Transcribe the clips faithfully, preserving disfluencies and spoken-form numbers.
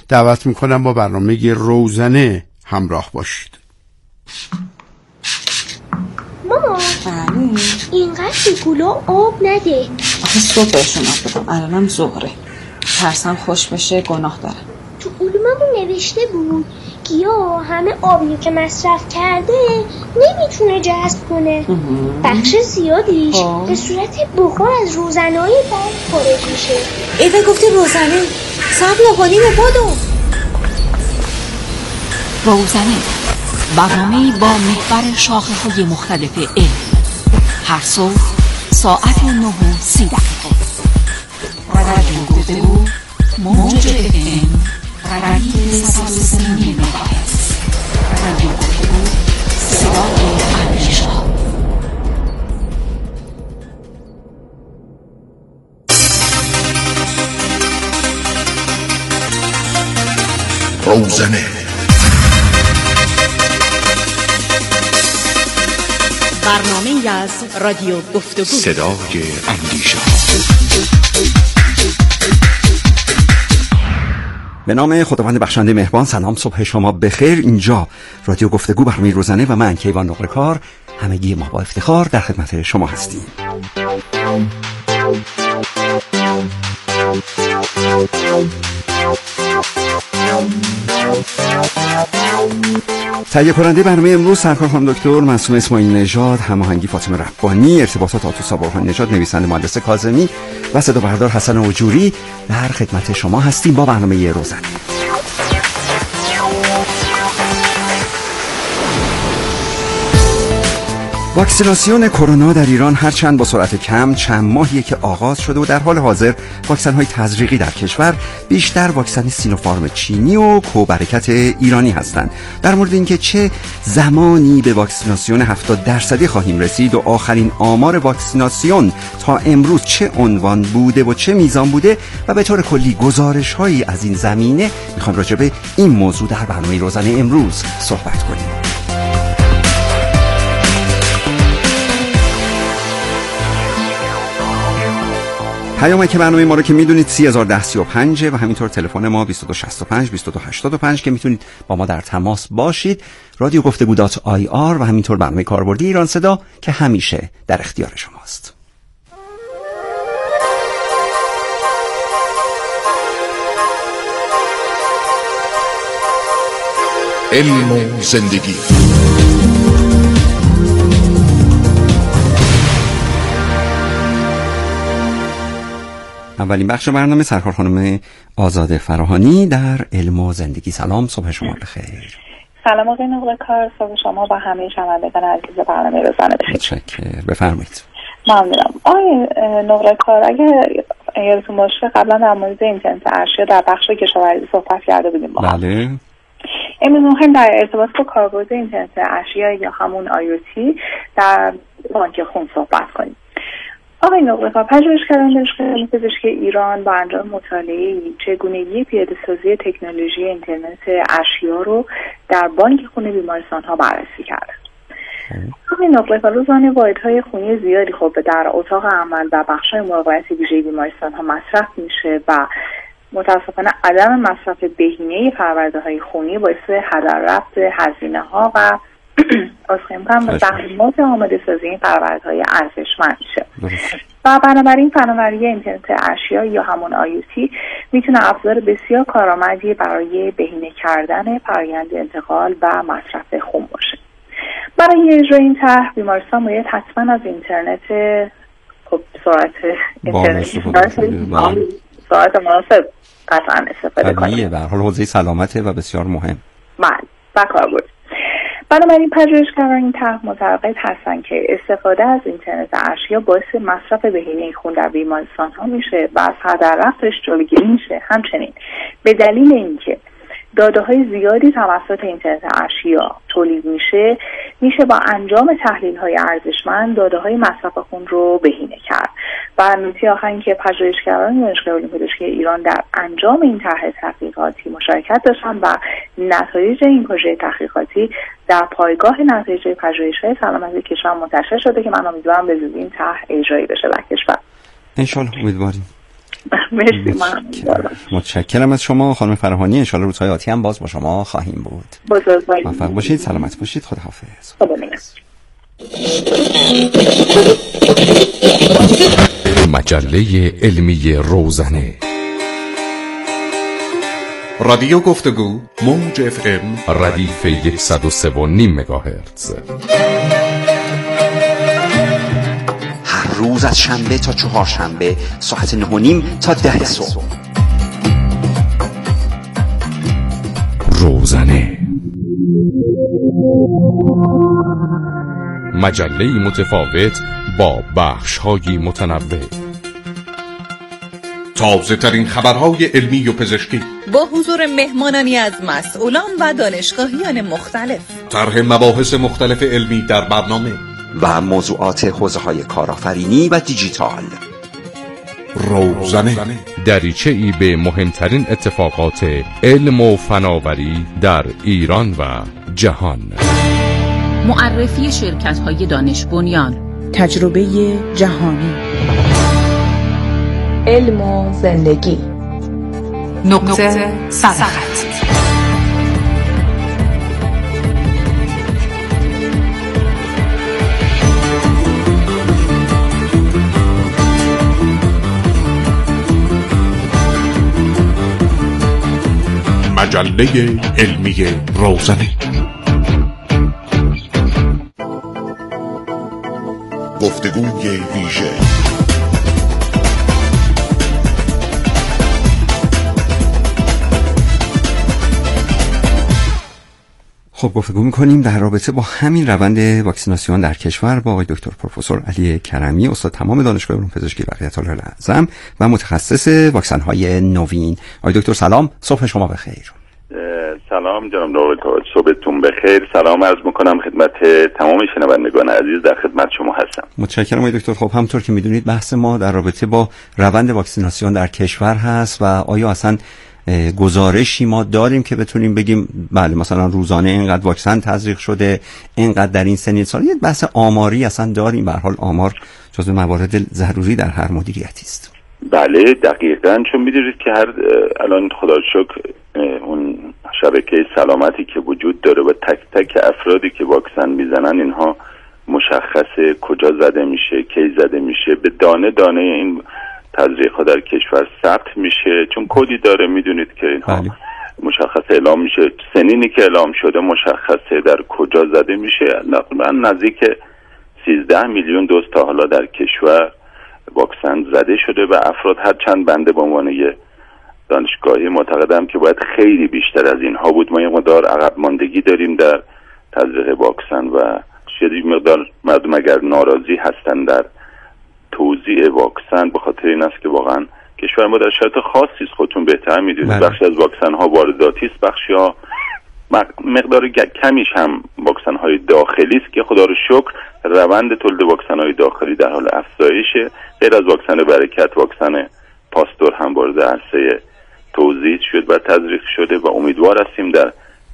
دعوت میکنم با برنامه روزنه همراه باشید. ماما بله اینقدر گلو آب نده. آخه صبحشون آب بدم، الانم ظهره، ترسم خوش بشه، گناه دارم. تو علوممون نوشته بود گیاه همه آبی که مصرف کرده نمیتونه جذب کنه. بخش زیادیش به صورت بخار از روزنه‌های برق خارج میشه. ایوه گفتی روزنه، صبر لغانی به بادو. روزنه برنامه‌ای با محور شاخه‌های مختلف علم، هر صبح ساعت نه و سی دقیقه. رادیو گفتگو موج اف ام رادیو صد و سه مگاهرتز. رادیو گفتگو صدای اندیشه. روزنه برنامه از رادیو گفتگو صدای اندیشه. به نام خداوند بخشنده مهربان. سلام، صبح شما بخیر. اینجا رادیو گفتگو برنامه روزنه و من کیوان نقره‌کار، همگی ما با افتخار در خدمت شما هستیم. تهیه کننده برنامه امروز سرکار خانم دکتر معصومه اسماعیل نژاد، هماهنگی فاطمه ربانی، ارتباطات آتوس ابوالرحمن نژاد، نویسنده مهندس کاظمی و صدا بردار حسن اوجوری در خدمت شما هستیم با برنامه روزنه. واکسیناسیون کرونا در ایران هرچند با سرعت کم چند ماهیه که آغاز شده و در حال حاضر واکسن‌های تزریقی در کشور بیشتر واکسن سینوفارم چینی و کوبرکت ایرانی هستند. در مورد اینکه چه زمانی به واکسیناسیون هفتاد درصدی خواهیم رسید و آخرین آمار واکسیناسیون تا امروز چه عنوان بوده و چه میزان بوده و به طور کلی گزارش‌هایی از این زمینه میخوام راجع به این موضوع در برنامه روزانه امروز صحبت کنیم. پیامک که برنامه ما رو که میدونید سی هزار و ده سی و پنج و همینطور تلفن ما بیست و دو شصت و پنج بیست و دو هشتاد و پنج که میتونید با ما در تماس باشید. رادیو گفتگو دات آی آر و همینطور برنامه کاربردی ایران صدا که همیشه در اختیار شماست. علم و زندگی. اولین بخش برنامه سرکار خانم آزاده فراهانی در علم و زندگی. سلام، صبح شما بخیر. سلام آقای نقره‌کار، صبح شما با همه شنوندگان عزیز برنامه روزانه بخیر. متشکرم، بفرمایید. ممنونم. آقای نقره‌کار، اگه یادتون باشه قبلا در مورد اینترنت اشیا در بخش کشاورزی صحبت کرده بودیم با هم. بله. امروز می‌خوایم در ارتباط با کاربرد اینترنت اشیا یا همون آی او تی در بانک خون صحبت کنیم. آقای نقره‌کار، پژوهشگران دانشگاه پزشکی ایران با انجام مطالعه چگونگی پیاده‌سازی تکنولوژی اینترنت اشیا رو در بانک خون بیمارستان‌ها بررسی کردند. آقای نقره‌کار، روزانه واحدهای خونی زیادی خب در اتاق عمل و بخش‌های مراقبت ویژه بیمارستان‌ها مصرف میشه و متأسفانه عدم مصرف بهینه پرورده‌های خونی باعث هدر رفت هزینه‌ها و آسخیم کنم و زحمات آماده سازی این پرورده‌های ارزشمند میشه و بنابراین فناوری اینترنت اشیا یا همون آی او تی میتونه ابزار بسیار کارآمدی برای بهینه کردن فرآیند انتقال و مصرف خون باشه. برای اجرای این طرح بیمارستان باید حتما از اینترنت خب سرعت اینترنت سرعت مناسب قطعا استفاده کنید. به هر حال حوزه سلامته و بسیار مهم. بله، و کاربرد. بنابراین پژوهشگران این طرح معتقد هستند که استفاده از اینترنت اشیا باعث مصرف بهینه خون در بیمارستان‌ها میشه و از هدر رفتش جلوگیری میشه. همچنین به دلیل اینکه داده‌های زیادی توسط اینترنت اشیا تولید میشه، میشه با انجام تحلیل‌های ارزشمند داده‌های مصرف خون رو بهینه کرد. و نکته آخر این که پژوهشگران دانشگاه علوم پزشکی ایران در انجام این طرح تحقیقاتی مشارکت داشتن و نتایج این پروژه تحقیقاتی در پایگاه نتایج پژوهش‌های سلامتی کشور منتشر شده که من امیدوارم به زودی این طرح اجرایی بشه در کشور. ان شاء الله، امیدواریم. مرسی. من متشکرم از شما خانم فراهانی. انشالله روزهای آتی هم باز با شما خواهیم بود. موفق باشید، سلامت باشید، خداحافظ. خدا نگهدار. مجله علمی روزنه، رادیو گفتگو، موج اف ام، ردیف صد و سه و نیم مگاهرتز. هر روز از شنبه تا چهارشنبه ساعت نه و نیم تا ده صبح. روزنه، مجله متفاوت با بخش‌های متنوع. تازه ترین خبرهای علمی و پزشکی با حضور مهمانانی از مسئولان و دانشگاهیان مختلف. طرح مباحث مختلف علمی در برنامه و موضوعات حوزه‌های کارآفرینی و دیجیتال. روزنه، دریچه‌ای به مهمترین اتفاقات علم و فناوری در ایران و جهان. معرفی شرکت‌های دانش بنیان، تجربه جهانی، علم و زندگی، نقطه صداقت. مجله علمی روزنه. گفتگوی ویژه. خب گفتگو می‌کنیم در رابطه با همین روند واکسیناسیون در کشور با آقای دکتر پروفسور علی کرمی، استاد تمام دانشگاه علوم پزشکی بقیت اعظم و متخصص واکسن‌های نوین. آقای دکتر سلام، صبح شما بخیر. سلام جناب نوبت، صبحتون بخیر. سلام عرض میکنم خدمت تمام شنوندگان عزیز، در خدمت شما هستم. متشکرم آقای دکتر. خب همونطور که میدونید بحث ما در رابطه با روند واکسیناسیون در کشور هست و آیا اصلا گزارشی ما داریم که بتونیم بگیم بله مثلا روزانه اینقدر واکسن تزریق شده، اینقدر در این سنین سال. یه بحث آماری اصلا داریم؟ به هر حال آمار جزو موارد ضروری در هر مدیریتی است. بله دقیقاً، چون می‌دونید که هر الان خدا رو شکر اون شبکه سلامتی که وجود داره و تک تک افرادی که واکسن میزنن اینها مشخصه کجا زده میشه، کی زده میشه، به دانه دانه این تزریق ها در کشور ثبت میشه، چون کدی داره میدونید که اینها بله. مشخصه اعلام میشه، سنینی که اعلام شده مشخصه در کجا زده میشه. تقریبا نزدیک سیزده میلیون دوز تا حالا در کشور واکسن زده شده و افراد هر چند بنده به عنوان یه دانشگاهی معتقدم که باید خیلی بیشتر از اینها بود. ما یه مقدار عقب ماندگی داریم در تزریق واکسن و شدید مقدار مردم اگر ناراضی هستن در توزیع واکسن به خاطر این است که واقعا کشور ما در شرایط خاصی است. خودتون بهتر میدونید بخشی از واکسن ها وارداتی است، بخشی ها مقدار کمیش هم واکسن های داخلی است که خدا رو شکر روند تولید واکسن های داخلی در حال افزایشه. غیر از واکسن برکت، واکسن پاستور هم وارد عرصه توزیع شد و تزریق شده و امیدوار هستیم در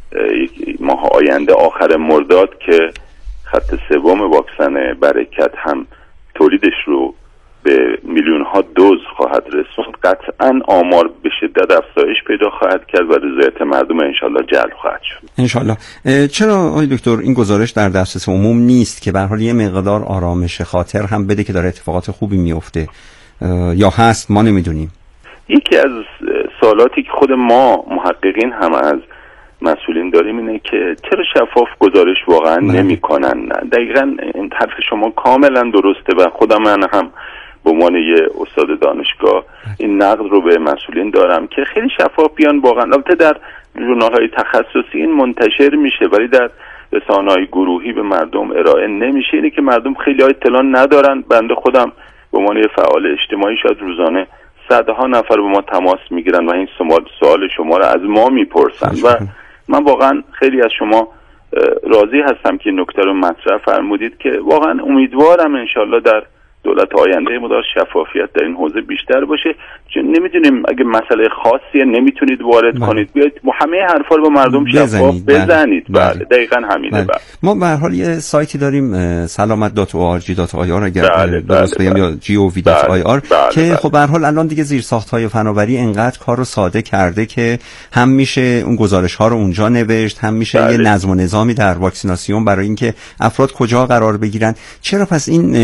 یک ماه آینده آخر مرداد که خط سوم واکسن برکت هم تولیدش رو به میلیون ها دوز خواهد رسوند. قطعا آمار به شدت افزایش پیدا خواهد کرد و رضایت مردم انشالله جلب خواهد شد. انشالله. چرا آقای دکتر این گزارش در دسترس عموم نیست که به هر حال یه مقدار آرامش خاطر هم بده که داره اتفاقات خوبی میفته، یا هست ما نمیدونیم؟ یکی از سوالاتی که خود ما محققین هم از مسئولین داریم اینه که چرا شفاف گزارش واقعا نمی کنن. دقیقا این حرف شما کاملا درسته و خودم من هم به عنوان یه استاد دانشگاه این نقد رو به مسئولین دارم که خیلی شفاف بیان واقعا. البته در ژورنال‌های تخصصی این منتشر میشه ولی در رسانه‌های گروهی به مردم ارائه نمیشه. اینه که مردم خیلی اطلاع ندارن. بنده خودم به عنوان یه فعال اجتماعی شاید روزانه صدها نفر به ما تماس میگیرن و این سوال شما رو از ما میپرسن و من واقعا خیلی از شما راضی هستم که نکته رو مطرح فرمودید که واقعا امیدوارم انشالله در دولت آینده مدار شفافیت در این حوزه بیشتر باشه، چون نمیدونیم اگه مسئله خاصیه نمیتونید وارد بله. کنید، بیاید همه حرفا رو با مردم شفاف بزنید. بله, بله. دقیقاً همینه. بله. بله. ما به هر حال یه سایتی داریم سلامت دات او آر جی دات آی آر اگر بله. درست بگم، یا جی او وی دات آی آر که بله. خب به هر حال الان دیگه زیرساخت‌های فناوری انقدر کارو ساده کرده که هم میشه اون گزارش‌ها رو اونجا نوشت، هم میشه بله. یه نظم و نظامی در واکسیناسیون برای اینکه افراد کجا قرار بگیرن. چرا پس این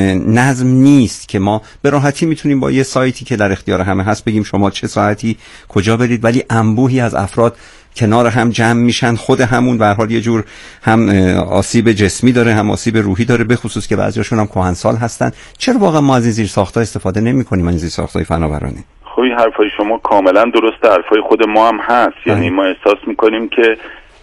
نظم نیست که ما به راحتی میتونیم با یه سایتی که در اختیار همه هست بگیم شما چه ساعتی کجا برید، ولی انبوهی از افراد کنار هم جمع میشن، خود همون به هر حال یه جور هم آسیب جسمی داره هم آسیب روحی داره، به خصوص که بعضیاشون هم کهنسال هستن. چرا واقعا ما از این زیرساخت‌ها استفاده نمی‌کنیم، این زیرساخت‌های فناورانه؟ خب این حرفای شما کاملا درسته، حرفای خود ما هم هست. یعنی ما احساس می‌کنیم که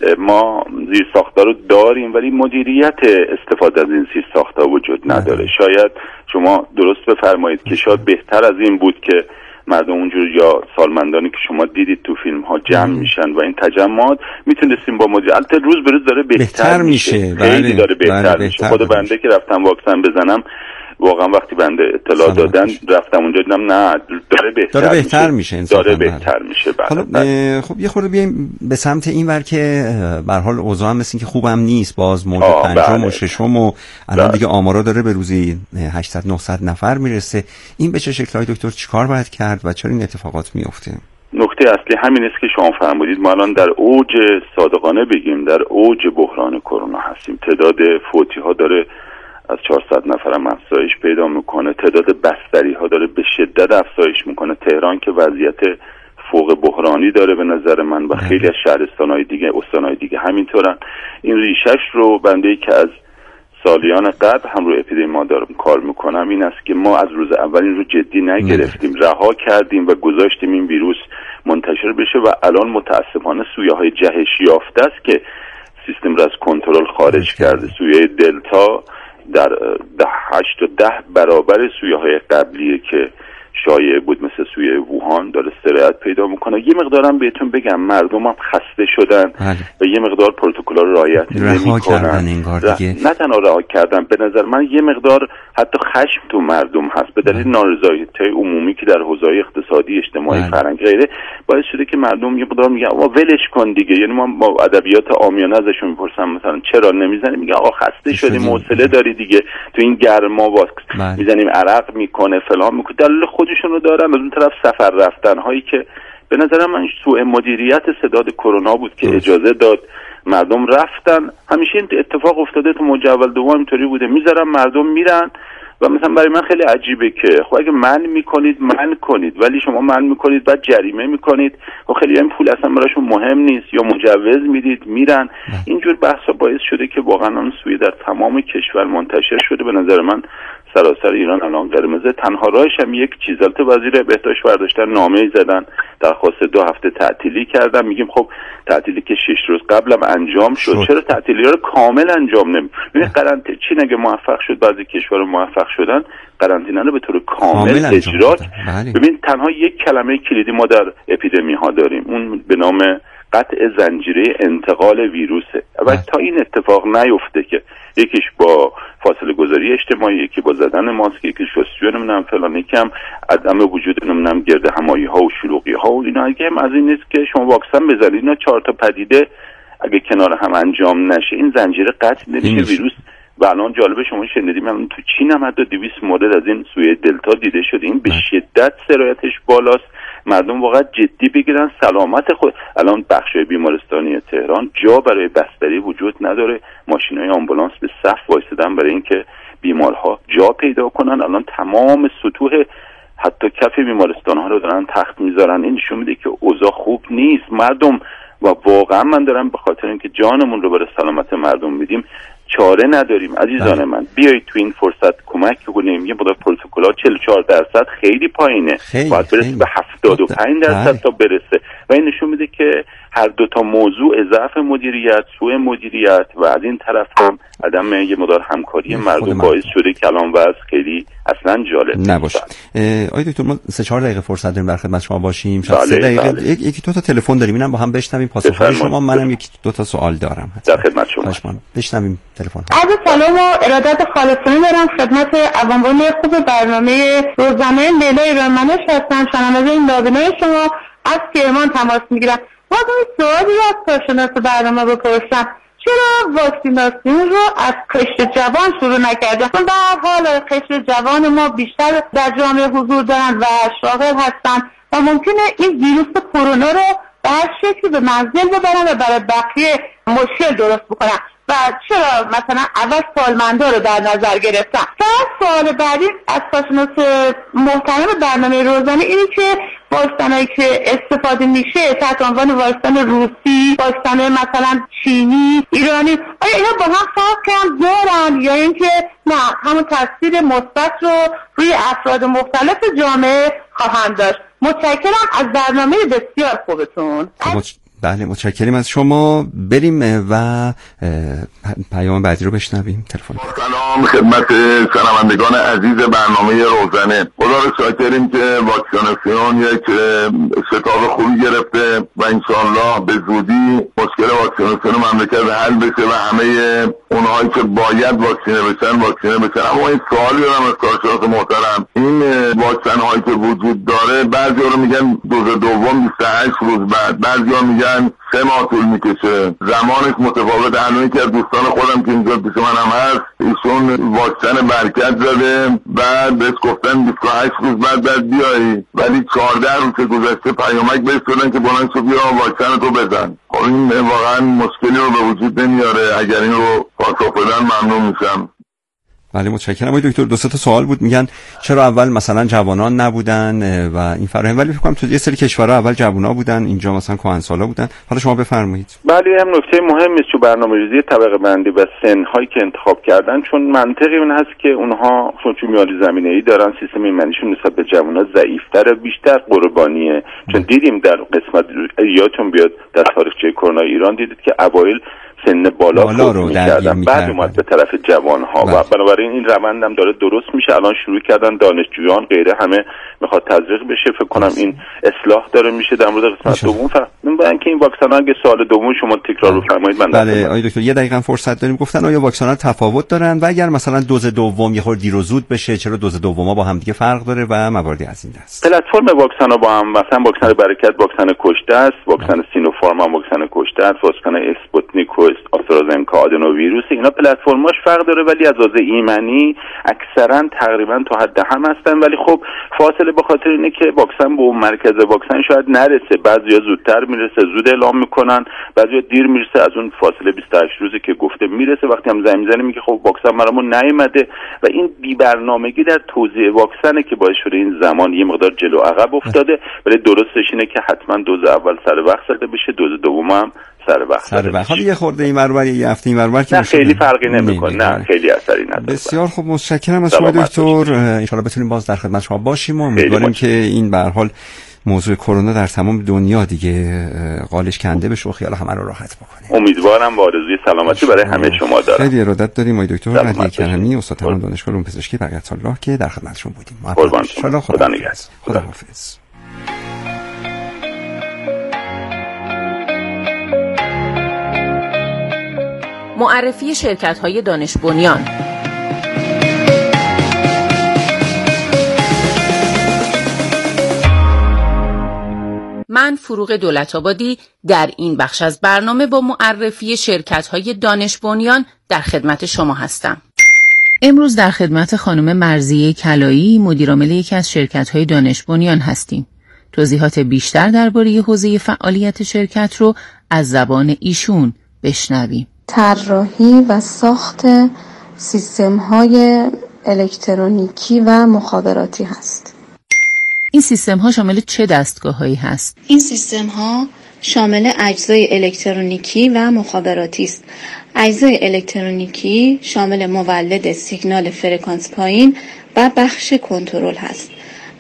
ما زیرساخت‌ها رو داریم ولی مدیریت استفاده از این زیرساخت‌ها وجود نداره. شاید شما درست بفرمایید که شاید بهتر از این بود که مردم اونجور یا سالمندانی که شما دیدید تو فیلم ها جمع میشن و این تجمعات میتونستیم با مدیریت روز به روز داره بهتر, بهتر میشه. میشه خیلی داره بهتر بله میشه. خود بنده که رفتم واکسن بزنم واقعا وقتی بنده اطلاع دادن رفتم اونجا دیدم نه داره بهتر, داره بهتر میشه, میشه. داره بهتر میشه. حالا خب یه خورده بیایم به سمت این ور که به هر حال اوضاع هم مثل که خوبم نیست، باز موج پنجم بله. و ششم و الان بله. دیگه آمارا داره به روزی هشتصد نهصد نفر میرسه. این به چه شکل‌های دکتر چیکار باید کرد و چرا این اتفاقات میفته؟ نکته اصلی همین است که شما فرمودید. ما الان در اوج صادقانه بگیم در اوج بحران کرونا هستیم. تعداد فوتی ها داره از چهارصد نفر هم افزایش پیدا میکنه، تعداد بستری ها داره به شدت افزایش میکنه. تهران که وضعیت فوق بحرانی داره به نظر من و خیلی از شهرستان‌های دیگه استان‌های دیگه همینطورن. این ریشش رو بنده که از سالیان قبل هم رو اپیدمی دارم کار میکنم این است که ما از روز اول این رو جدی نگرفتیم، رها کردیم و گذاشتیم این ویروس منتشر بشه و الان متاسفانه سویه‌های جهش یافته است که سیستم رو از کنترل خارج کرده. سویه دلتا در ده هشت و ده برابر سویه‌های قبلیه که شایع بود مثل سویه ووهان داره سرعت پیدا میکنه. یه مقدارم بهتون بگم مردم هم خسته شدن بله. و یه مقدار پروتکل‌ها رو رعایت نمی‌کنن. نه تنها رها کردن، به نظر من یه مقدار حتی خشم تو مردم هست به دلیل نارضایتی عمومی که در حوزه اقتصادی، اجتماعی، فرهنگی غیره باعث شده که مردم یه مقدار میگن آقا ولش کن دیگه. یعنی ما با ادبیات عامیانه ازشون میپرسم مثلا چرا نمیزنی، میگه آقا خسته شدیم، حوصله داری دیگه، تو این گرما واکس میزنیم عرق میکنه فلان میکنه. دلیل خودشون رو دارن. از اون طرف سفر رفتن هایی که به نظر من سوء مدیریت سداد کرونا بود که اجازه داد مردم رفتن. همیشه این اتفاق افتاده تو موج اول دوم اینطوری بوده، میذارن مردم میرن و مثلا برای من خیلی عجیبه که خب اگه من میکنید من کنید ولی شما من میکنید بعد جریمه میکنید و خیلی این پول اصلا براشون مهم نیست یا مجوز میدید میرن. اینجور بحثا باعث شده که واقعا اون سویه در تمام کشور منتشر شده. به نظر من سراسر ایران الان قرمزه. تنها راهش هم یک چیز، البته وزیر بهداشت برداشتن نامه‌ای زدن درخواست دو هفته تعطیلی کردن. میگیم خب تعطیلی که شش روز قبلم انجام شد شد. چرا تعطیلی رو کامل انجام نمی ببین قرنطینه چین اگه موفق شد، بعضی کشورها موفق شدن قرنطینه رو به طور کامل, کامل اجرا. ببین تنها یک کلمه کلیدی ما در اپیدمی ها داریم، اون به نام قطع زنجیره انتقال ویروسه و تا این اتفاق نیفته که یکیش با فاصله گذاری اجتماعی، یکی با زدن ماسک، یکی شستشوی نمیدونم فلان، یکم عدم وجود نمیدونم گرد همایی ها و شلوغی ها و اینا. اگه هم از این نیست که شما واکسن بزنید، اینا چهار تا پدیده اگه کنار هم انجام نشه این زنجیره قطع نمیشه ویروس. و الان جالبه شما شنیدیم الان تو چین هم حتی دویست مورد از این سویه دلتا دیده شده. این به شدت سرایتش بالاست. مردم واقعا جدی بگیرن سلامت خود. الان بخشای بیمارستانی تهران جا برای بستری وجود نداره، ماشینای آمبولانس به صف وایسادن برای اینکه بیمارها جا پیدا کنن. الان تمام سطوح حتی کف بیمارستان ها رو دارن تخت میذارن. این نشون میده که اوضاع خوب نیست. مردم و واقعا من دارم به خاطر اینکه جانمون رو برای سلامت مردم میدیم چاره نداریم. عزیزان بله. من بیایید تو این فرصت کمک کنیم. یه مقدار پروتکل‌ها چهل و چهار درصد خیلی پایینه، باید برسه به هفتاد و پنج درصد تا برسه و این نشون میده که هر دو تا موضوع ضعف مدیریت، سوء مدیریت و از این طرف هم عدم یه مقدار همکاری مردم باعث شده که الان وضع خیلی اصلا جالب نباشه. آقای دکتر ما سه چهار دقیقه فرصت داریم در خدمت شما باشیم. شاید سه دقیقه بله. یک یکی دو تا تلفن داریم، اینم با هم بشنویم پاسخهای شما. منم یک دو تا سوال دارم در خدمت شما. بشنویم تلفن. عرض سلام و ارادت خالصانه دارم خدمت عوامل خوب برنامه روزنامه لیلا ایرانمنش هستم. شنونده این لابینای شما از کرمان تماس میگیرم. باز این سوالی رو از کارشناس برنامه بپرسم، چرا واکسیناسیون رو از قشر جوان شروع نکردن؟ چون به هر حال قشر جوان ما بیشتر در جامعه حضور دارن و شاغل هستن و ممکنه این ویروس کرونا رو به هر شکلی به منزل ببرن و برای بقیه مشکل درست بکنن و چرا مثلا اول سالمندا رو در نظر گرفتن. فقط سوال بعدی از کارشناس محترم برنامه روزانه اینه که واکسنایی که استفاده میشه تحت عنوان واکسن روسی، واکسن مثلا چینی، ایرانی، آیا اینا با هم فرق هم دارن یا اینکه نه همون تاثیر مثبت رو روی افراد مختلف جامعه خواهند داشت؟ متشکرم از برنامه بسیار خوبتون. بله متشکرم از شما. بریم و پیام بعدی رو بشنویم. تلفن. سلام خدمت شنوندگان عزیز برنامه روزانه. خدا رو شاکریم که واکسیناسیون یک شتاب خوبی گرفته و انشالله به زودی مشکل واکسیناسیون مملکت حل بشه و همه اونهایی که باید واکسینه بشن واکسینه بشن. اما این سوالی دارم از کارشناس محترم، این واکسن هایی که وجود داره بعضی رو میگن دوز دوم بیست و هشت روز بعد، بعضی ها میگن سه ماه طول میکشه، زمانش متفاوت. الان که از دوستان خودم که اینجا پیش من هم هست ایشون واکسن برکت زده، بعد بهش گفتن بیست و هشت روز بعد بعد بیایی، ولی چهارده روز که گذشته پیامک بهش دادن که بلند شو بیا واکسن تو بزن. خب این واقعا مشکلی رو به وجود نمیاره. اگر این رو پاسخ بدن ممنون میشم. بله متشکرم. آقای دکتر دو سه تا سوال بود، میگن چرا اول مثلا جوانان نبودن و این فرآیند، ولی فکر کنم تو یه سری کشورها اول جوونا بودن، اینجا مثلا کهنسالا بودن. حالا شما بفرمایید. بله هم نکته مهمی است تو برنامه‌ریزی طبقه بندی و سن‌هایی که انتخاب کردن، چون منطقی اون هست که اونها چون میانی زمینه‌ای دارن، سیستم ایمنیشون نسبت به جوونا ضعیف‌تره، بیشتر قربانیه. چون دیدیم در قسمت یادتون بیاد در تاریخچه کرونا ایران دیدید که اوایل سن بالا, بالا رو می‌کردن، بعد اومد به طرف جوان‌ها و بنابراین این روند هم داره درست میشه. الان شروع کردن دانشجویان غیره همه میخواد تزریق بشه. فکر کنم این اصلاح داره میشه. در مورد قسمت دوم فهمیدم که این واکسن‌ها اگه سال دوم شما تکرار رو فرمایید من. بله آقای دکتر یه دقیقاً فرصت داریم. گفتن آیا واکسن‌ها تفاوت دارن و اگر مثلا دوز دوم یه خورده دیر و زود بشه چرا دوز دوما با هم دیگه فرق داره و مواردی از این دست؟ پلتفرم واکسن‌ها با هم، مثلا واکسن برکت واکسن کشته است، واکسن سینوفارم هم واکسن کشته است، واکسن اسپوتنیک و آسترازنکا آدنوویروس، اینا پلتفرماش فرق داره ولی از لحاظ ایمنی اکثرا تقریبا تو حد هم هستن. ولی خب فاصله به خاطر اینه که واکسن به اون مرکز واکسن شاید نرسه، بعضیا زودتر میرسه زود اعلام میکنن، بعضیا دیر میرسه، از اون فاصله بیست و هشت روزی که گفته میرسه. وقتی هم زنگ میزنه میگه خب واکسن برامون نیومده و این بی برنامگی در توزیع واکسنه که باعث شده این زمان یه مقدار جلو عقب افتاده. ولی درستش اینه که حتما دوز اول سر وقت زده بشه، دوز دوم هم سر وقت سر وقت. حالا یه خورده این ورور یه هفته این ورور که نه خیلی فرقی نمیکنه، نه خیلی اثری نداره. بسیار خوب متشکرم از شما دکتر. ان شاءالله بتونیم باز در خدمت شما باشیم و امیدواریم که این به هر حال موضوع کرونا در تمام دنیا دیگه قالش کنده بشه و خیال همه رو راحت بکنه. امیدوارم با آرزوی سلامتی برای همه شما دارم. خیلی ارادت داریم آقای دکتر علی کرمی استاد تمام دانشگاه علوم پزشکی بقیت الله که در خدمتشون بودیم. قربان شما. خدا نگهدار. خدا حافظ. معرفی شرکت‌های دانش بنیان. من فروغ دولت‌آبادی در این بخش از برنامه با معرفی شرکت‌های دانش بنیان در خدمت شما هستم. امروز در خدمت خانم مرضیه کلایی مدیرعامل یکی از شرکت‌های دانش بنیان هستیم. توضیحات بیشتر درباره حوزه فعالیت شرکت رو از زبان ایشون بشنویم. طراحی و ساخت سیستم‌های الکترونیکی و مخابراتی هست. این سیستم‌ها شامل چه دستگاه‌هایی هست؟ این سیستم‌ها شامل اجزای الکترونیکی و مخابراتی است. اجزای الکترونیکی شامل مولد سیگنال فرکانس پایین و بخش کنترل هست.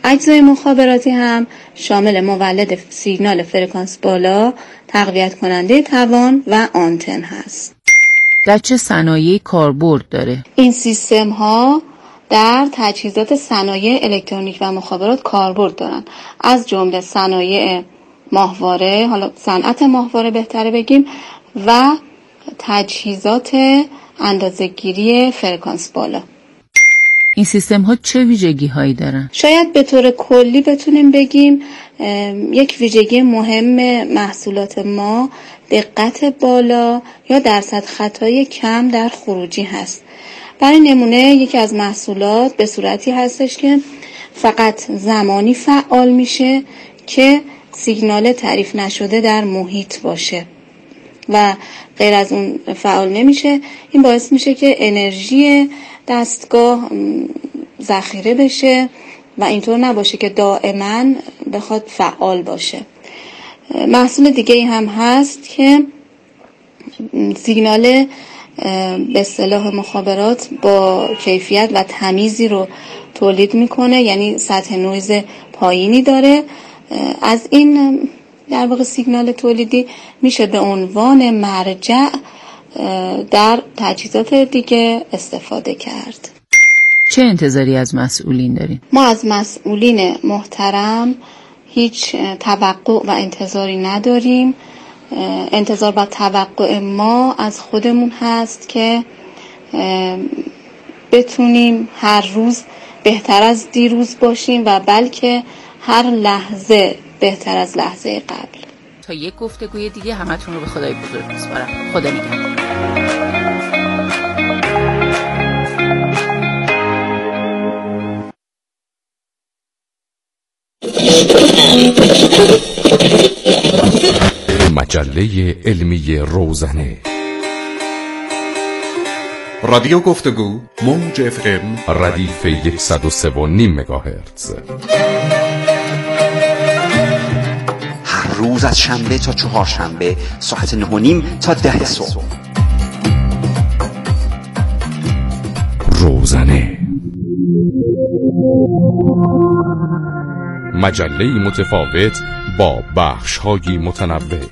اجزای مخابراتی هم شامل مولد سیگنال فرکانس بالا، تقویت کننده توان و آنتن هست. در چه صنایعی کاربرد داره؟ این سیستم ها در تجهیزات صنایع الکترونیک و مخابرات کاربرد دارن، از جمله صنایع ماهواره، حالا صنعت ماهواره بهتره بگیم، و تجهیزات اندازه‌گیری فرکانس بالا. این سیستم ها چه ویژگی هایی دارن؟ شاید به طور کلی بتونیم بگیم یک ویژگی مهم محصولات ما دقت بالا یا درصد خطای کم در خروجی هست. برای نمونه یکی از محصولات به صورتی هستش که فقط زمانی فعال میشه که سیگنال تعریف نشده در محیط باشه و غیر از اون فعال نمیشه. این باعث میشه که انرژی دستگاه ذخیره بشه و اینطور نباشه که دائما بخواد فعال باشه. محصول دیگه ای هم هست که سیگنال به اصطلاح مخابرات با کیفیت و تمیزی رو تولید میکنه، یعنی سطح نویز پایینی داره. از این در واقع سیگنال تولیدی میشه به عنوان مرجع در تجهیزات دیگه استفاده کرد. چه انتظاری از مسئولین داریم؟ ما از مسئولین محترم هیچ توقع و انتظاری نداریم. انتظار و توقع ما از خودمون هست که بتونیم هر روز بهتر از دیروز باشیم و بلکه هر لحظه بهتر از لحظه قبل. تا یک گفتگوی دیگه همتون رو به خدای بزرگ میسپارم. خدا نگهدار. مجله علمی روزنه، رادیو گفتگو، موج اف ام، ردیف صد و سه و نیم مگاهرتز. هر روز از شنبه تا چهارشنبه ساعت نه و نیم تا ده صبح. روزنه، مجله متفاوت با بخش‌های متنوع.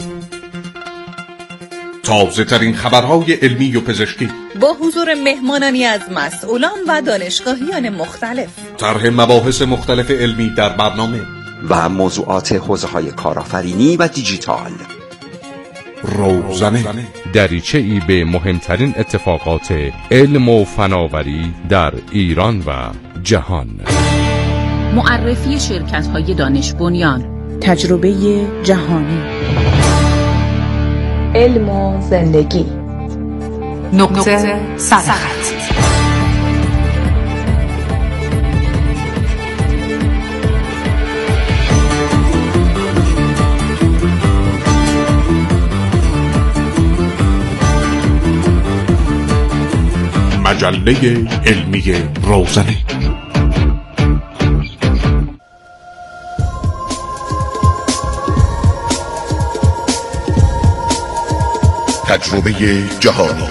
تازه ترین خبرهای علمی و پزشکی با حضور مهمانانی از مسئولان و دانشگاهیان مختلف. طرح مباحث مختلف علمی در برنامه و موضوعات حوزه‌های کارآفرینی و دیجیتال. روزنه، دریچه‌ای به مهمترین اتفاقات علم و فناوری در ایران و جهان. معرفی شرکت‌های دانش بنیان، تجربه جهانی، علم و زندگی، نقطه سرخط. مجله علمی روزنه. تجربه جهانی.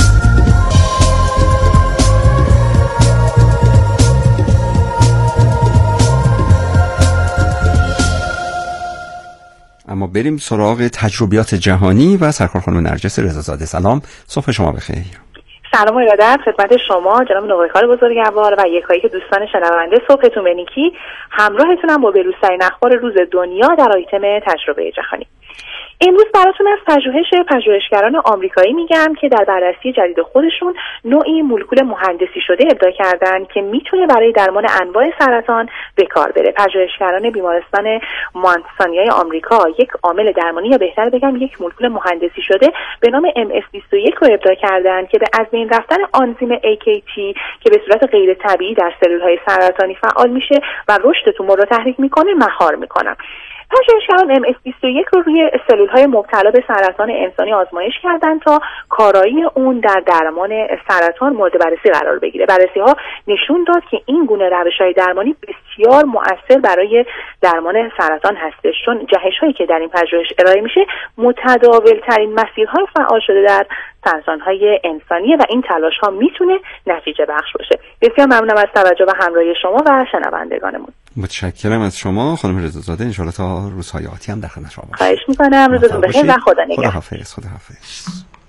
اما بریم سراغ تجربیات جهانی و سرکار خانم نرجس رضازاده. سلام، صبح شما بخیر. سلام و ارادت خدمت شما جناب نوبهار بزرگوار و یکایی که دوستان شنونده. صبحتون به نیکی. همراهتونم با بروزترین اخبار روز دنیا در آیتم تجربه جهانی. امروز براتون از پژوهش پژوهشگران آمریکایی میگم که در بررسی جدید خودشون نوعی مولکول مهندسی شده ابداع کردن که میتونه برای درمان انواع سرطان به کار بره. پژوهشگران بیمارستان مانتسانیای آمریکا یک عامل درمانی، یا بهتر بگم یک مولکول مهندسی شده به نام ام اس بیست و یک رو ابداع کردن که به از بین رفتن آنزیم ای کی تی که به صورت غیر طبیعی در سلول‌های سرطانی فعال میشه و رشد تومور رو تحریک میکنه مهار میکنن. پژوهشگران ام اس بیست و یک رو روی سلول‌های مبتلا به سرطان انسانی آزمایش کردند تا کارایی اون در درمان سرطان مورد بررسی قرار بگیره. بررسی‌ها نشون داد که این گونه روش‌های درمانی بسیار مؤثر برای درمان سرطان هستش، چون جهش‌هایی که در این پژوهش ارائه میشه متداول‌ترین مسیرهای فعال شده در سرطان‌های انسانی و این تلاش‌ها میتونه نتیجه بخش باشه. بسیار ممنونم از توجه و همراهی شما و شنوندگانمون. متشکرم از شما خانم رضازاده. ان شاءالله تا روزهای آتی هم در خدمت شما باشم. خواهش می‌کنم. روزتون بخیر و خدا نگهدار. خداحافظ. خداحافظ.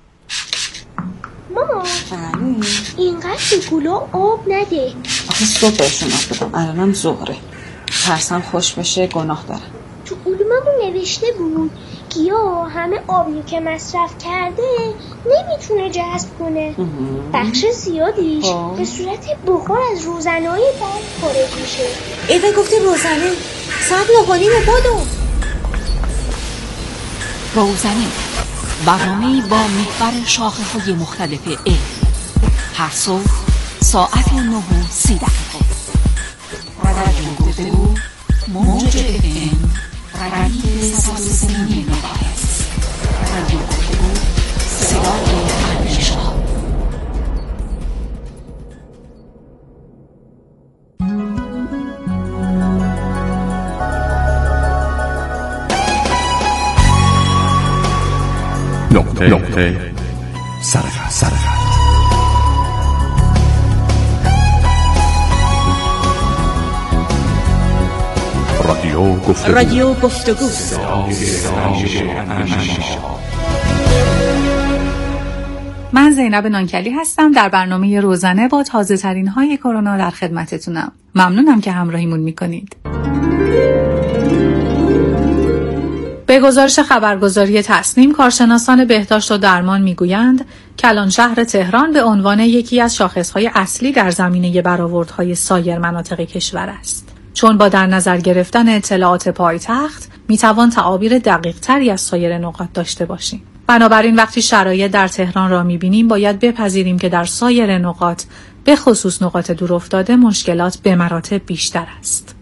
ماما اینقدر به گلا آب نده. آخه صبح بهشون آب بدم، الانم ظهره، ترسم خوش بشه گناه دارم. تو علوممون نوشته بود گیاه همه آبی که مصرف کرده نمیتونه جذب کنه. بخش زیادیش به صورت بخار از روزنه‌های برق خارج میشه. ایوه گفتی روزنه ساعت نه و نیم بادو. روزنه برنامه‌ای با محور شاخه‌های مختلف علم، هر صبح ساعت نه و سی دقیقه. رادیو گفتگو موج اف ام رادیو صد و سه مگاهرتز. رادیو گفتگو صدای اندیشه‌ها. نقطه نقطه سرخط سرخط رادیو گفتگو رادیو گفتگو من زینب نانکلی هستم. در برنامه روزانه با تازه ترین های کرونا در خدمتتونم. ممنونم که همراهیمون میکنید. به گزارش خبرگزاری تصنیم، کارشناسان بهداشت و درمان میگویند کلان شهر تهران به عنوان یکی از شاخصهای اصلی در زمینه برآوردهای سایر مناطق کشور است. چون با در نظر گرفتن اطلاعات پایتخت میتوان تعابیر دقیق تری از سایر نقاط داشته باشیم. بنابراین وقتی شرایط در تهران را میبینیم باید بپذیریم که در سایر نقاط به خصوص نقاط دورافتاده مشکلات به مراتب بیشتر است.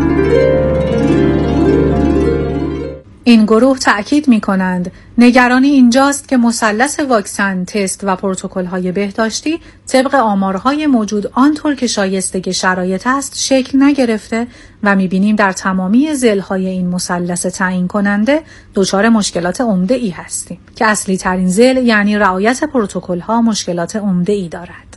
این گروه تأکید می کنند نگرانی اینجاست که مثلث واکسن، تست و پروتکل‌های بهداشتی طبق آمارهای موجود آنطور که شایسته شرایط است شکل نگرفته و می بینیم در تمامی ضلع‌های این مثلث تعیین کننده دچار مشکلات عمده‌ای هستیم که اصلی ترین ضلع یعنی رعایت پروتکل‌ها مشکلات عمده‌ای دارد.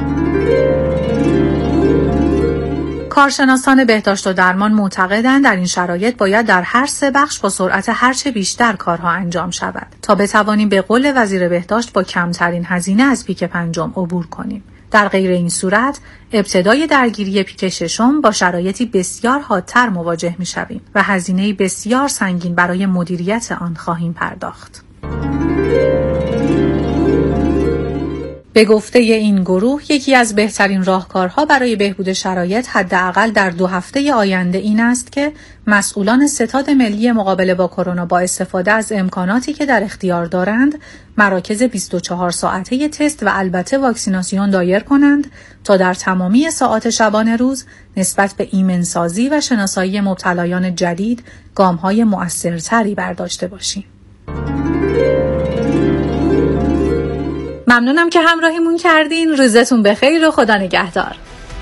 کارشناسان بهداشت و درمان معتقدند در این شرایط باید در هر سه بخش با سرعت هرچه بیشتر کارها انجام شود تا بتوانیم به قول وزیر بهداشت با کمترین هزینه از پیک پنجم عبور کنیم. در غیر این صورت ابتدای درگیری پیک ششم با شرایطی بسیار حادتر مواجه می‌شویم و هزینه‌ای بسیار سنگین برای مدیریت آن خواهیم پرداخت. به گفته این گروه یکی از بهترین راهکارها برای بهبود شرایط حداقل در دو هفته آینده این است که مسئولان ستاد ملی مقابله با کرونا با استفاده از امکاناتی که در اختیار دارند مراکز بیست و چهار ساعته تست و البته واکسیناسیون دایر کنند تا در تمامی ساعات شبانه روز نسبت به ایمنسازی و شناسایی مبتلایان جدید گام‌های مؤثرتری برداشته باشیم. ممنونم که همراهیمون کردین. روزتون بخیر و خدا نگهدار.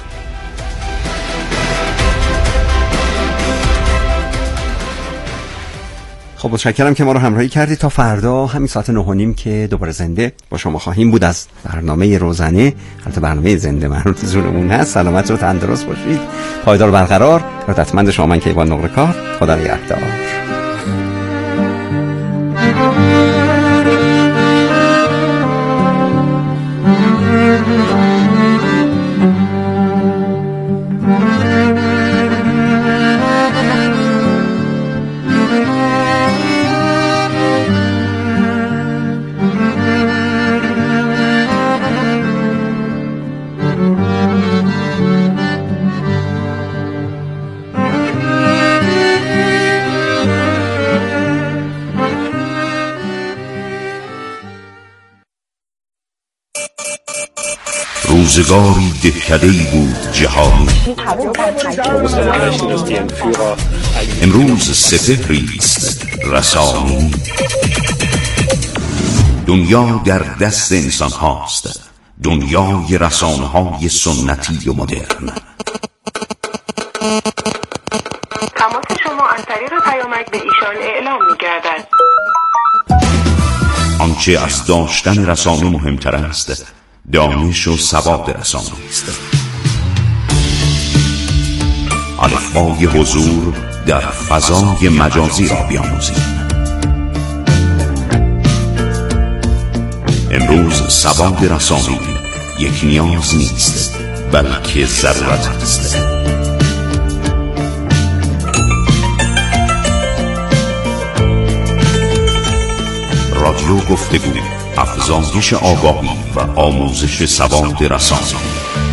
خب متشکرم که ما رو همراهی کردید. تا فردا همین ساعت نه و نیم که دوباره زنده با شما خواهیم بود از برنامه روزانه. البته برنامه زنده مربوط زورمون هست. سلامت رو تندرست باشید، پایدار برقرار. ارادتمند شما من کیوان نقره کار. خدا نگهدار. روزگاری دهکده‌ای بود جهانی، امروز سپهری است رسانی. دنیا در دست انسان هاست، دنیای رسانه های سنتی و مدرن. تماس شما از طریق پیامک به ایشان اعلام می گردد. آنچه از داشتن رسانه مهمتر است دانش و سواد رسانه است. الفبای حضور در فضای مجازی را بیاموزیم. امروز سواد رسانه‌ای یک نیاز نیست، بلکه ضرورت است. رادیو گفتگو، افزایش آگاهی و آموزش سواد رسانه‌ای.